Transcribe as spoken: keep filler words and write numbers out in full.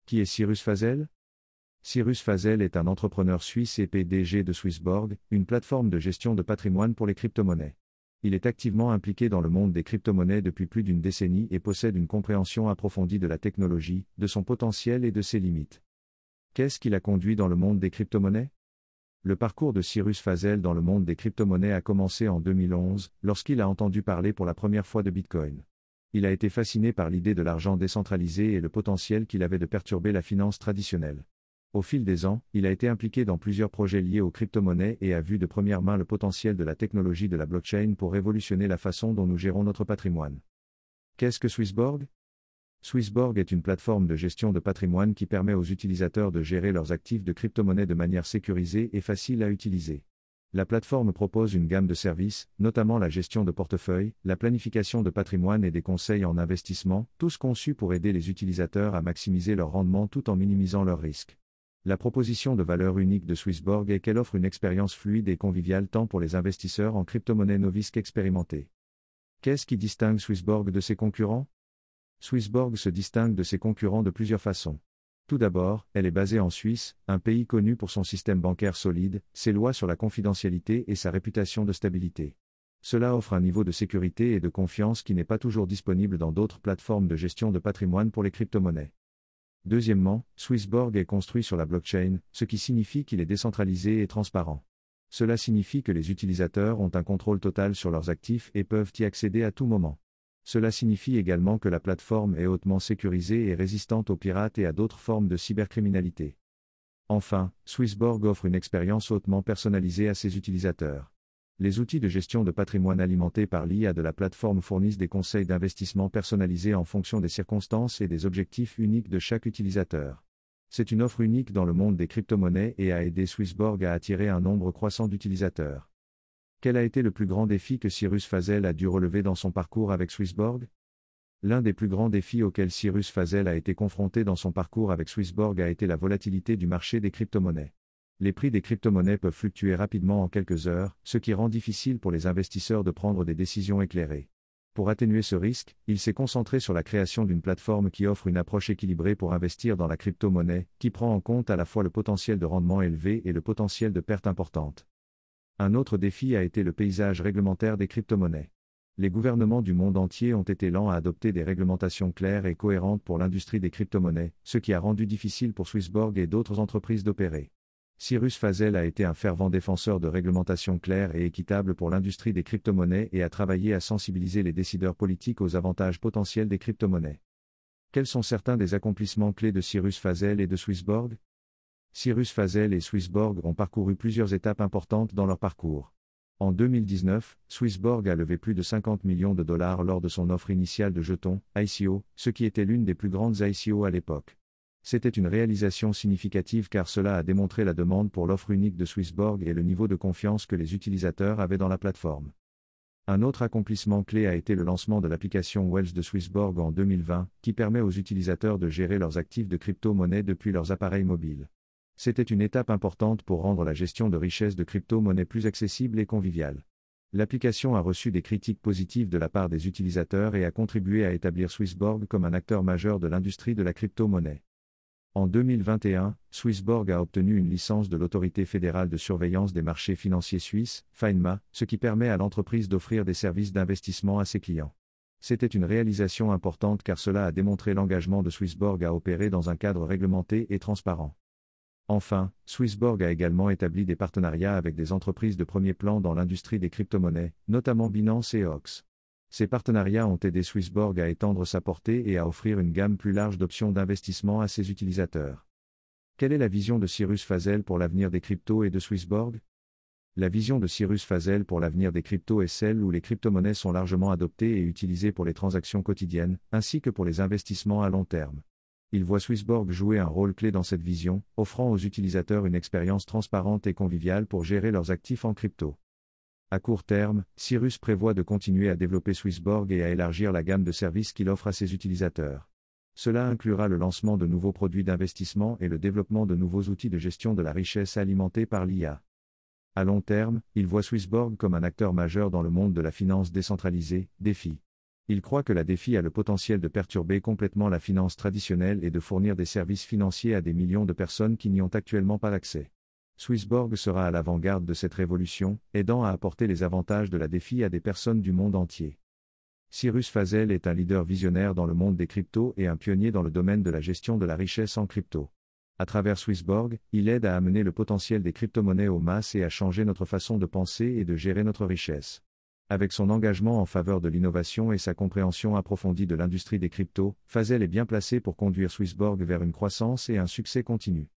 Qui est Cyrus Fazel? Cyrus Fazel est un entrepreneur suisse et P D G de Swissborg, une plateforme de gestion de patrimoine pour les crypto-monnaies. Il est activement impliqué dans le monde des crypto-monnaies depuis plus d'une décennie et possède une compréhension approfondie de la technologie, de son potentiel et de ses limites. Qu'est-ce qui l'a conduit dans le monde des crypto-monnaies? Le parcours de Cyrus Fazel dans le monde des crypto-monnaies a commencé en deux mille onze, lorsqu'il a entendu parler pour la première fois de Bitcoin. Il a été fasciné par l'idée de l'argent décentralisé et le potentiel qu'il avait de perturber la finance traditionnelle. Au fil des ans, il a été impliqué dans plusieurs projets liés aux crypto-monnaies et a vu de première main le potentiel de la technologie de la blockchain pour révolutionner la façon dont nous gérons notre patrimoine. Qu'est-ce que Swissborg? Swissborg est une plateforme de gestion de patrimoine qui permet aux utilisateurs de gérer leurs actifs de crypto-monnaies de manière sécurisée et facile à utiliser. La plateforme propose une gamme de services, notamment la gestion de portefeuille, la planification de patrimoine et des conseils en investissement, tous conçus pour aider les utilisateurs à maximiser leur rendement tout en minimisant leurs risques. La proposition de valeur unique de Swissborg est qu'elle offre une expérience fluide et conviviale tant pour les investisseurs en crypto-monnaies novices qu'expérimentés. Qu'est-ce qui distingue Swissborg de ses concurrents? Swissborg se distingue de ses concurrents de plusieurs façons. Tout d'abord, elle est basée en Suisse, un pays connu pour son système bancaire solide, ses lois sur la confidentialité et sa réputation de stabilité. Cela offre un niveau de sécurité et de confiance qui n'est pas toujours disponible dans d'autres plateformes de gestion de patrimoine pour les crypto-monnaies. Deuxièmement, Swissborg est construit sur la blockchain, ce qui signifie qu'il est décentralisé et transparent. Cela signifie que les utilisateurs ont un contrôle total sur leurs actifs et peuvent y accéder à tout moment. Cela signifie également que la plateforme est hautement sécurisée et résistante aux pirates et à d'autres formes de cybercriminalité. Enfin, Swissborg offre une expérience hautement personnalisée à ses utilisateurs. Les outils de gestion de patrimoine alimentés par l'I A de la plateforme fournissent des conseils d'investissement personnalisés en fonction des circonstances et des objectifs uniques de chaque utilisateur. C'est une offre unique dans le monde des crypto-monnaies et a aidé Swissborg à attirer un nombre croissant d'utilisateurs. Quel a été le plus grand défi que Cyrus Fazel a dû relever dans son parcours avec Swissborg? L'un des plus grands défis auxquels Cyrus Fazel a été confronté dans son parcours avec Swissborg a été la volatilité du marché des crypto-monnaies. Les prix des crypto-monnaies peuvent fluctuer rapidement en quelques heures, ce qui rend difficile pour les investisseurs de prendre des décisions éclairées. Pour atténuer ce risque, il s'est concentré sur la création d'une plateforme qui offre une approche équilibrée pour investir dans la crypto-monnaie, qui prend en compte à la fois le potentiel de rendement élevé et le potentiel de perte importante. Un autre défi a été le paysage réglementaire des crypto-monnaies. Les gouvernements du monde entier ont été lents à adopter des réglementations claires et cohérentes pour l'industrie des crypto-monnaies, ce qui a rendu difficile pour Swissborg et d'autres entreprises d'opérer. Cyrus Fazel a été un fervent défenseur de réglementations claires et équitables pour l'industrie des crypto-monnaies et a travaillé à sensibiliser les décideurs politiques aux avantages potentiels des crypto-monnaies. Quels sont certains des accomplissements clés de Cyrus Fazel et de Swissborg? Cyrus Fazel et Swissborg ont parcouru plusieurs étapes importantes dans leur parcours. En deux mille dix-neuf, Swissborg a levé plus de cinquante millions de dollars lors de son offre initiale de jetons, I C O, ce qui était l'une des plus grandes I C O à l'époque. C'était une réalisation significative car cela a démontré la demande pour l'offre unique de Swissborg et le niveau de confiance que les utilisateurs avaient dans la plateforme. Un autre accomplissement clé a été le lancement de l'application Wells de Swissborg en deux mille vingt, qui permet aux utilisateurs de gérer leurs actifs de crypto-monnaies depuis leurs appareils mobiles. C'était une étape importante pour rendre la gestion de richesses de crypto-monnaies plus accessible et conviviale. L'application a reçu des critiques positives de la part des utilisateurs et a contribué à établir Swissborg comme un acteur majeur de l'industrie de la crypto-monnaie. En deux mille vingt et un, Swissborg a obtenu une licence de l'Autorité fédérale de surveillance des marchés financiers suisse, FINMA, ce qui permet à l'entreprise d'offrir des services d'investissement à ses clients. C'était une réalisation importante car cela a démontré l'engagement de Swissborg à opérer dans un cadre réglementé et transparent. Enfin, Swissborg a également établi des partenariats avec des entreprises de premier plan dans l'industrie des crypto-monnaies, notamment Binance et Ox. Ces partenariats ont aidé Swissborg à étendre sa portée et à offrir une gamme plus large d'options d'investissement à ses utilisateurs. Quelle est la vision de Cyrus Fazel pour l'avenir des cryptos et de Swissborg? La vision de Cyrus Fazel pour l'avenir des cryptos est celle où les crypto-monnaies sont largement adoptées et utilisées pour les transactions quotidiennes, ainsi que pour les investissements à long terme. Il voit Swissborg jouer un rôle clé dans cette vision, offrant aux utilisateurs une expérience transparente et conviviale pour gérer leurs actifs en crypto. À court terme, Cyrus prévoit de continuer à développer Swissborg et à élargir la gamme de services qu'il offre à ses utilisateurs. Cela inclura le lancement de nouveaux produits d'investissement et le développement de nouveaux outils de gestion de la richesse alimentés par l'I A. À long terme, il voit Swissborg comme un acteur majeur dans le monde de la finance décentralisée, DeFi. Il croit que la DeFi a le potentiel de perturber complètement la finance traditionnelle et de fournir des services financiers à des millions de personnes qui n'y ont actuellement pas accès. Swissborg sera à l'avant-garde de cette révolution, aidant à apporter les avantages de la DeFi à des personnes du monde entier. Cyrus Fazel est un leader visionnaire dans le monde des cryptos et un pionnier dans le domaine de la gestion de la richesse en crypto. À travers Swissborg, il aide à amener le potentiel des crypto-monnaies aux masses et à changer notre façon de penser et de gérer notre richesse. Avec son engagement en faveur de l'innovation et sa compréhension approfondie de l'industrie des cryptos, Fazel est bien placé pour conduire Swissborg vers une croissance et un succès continu.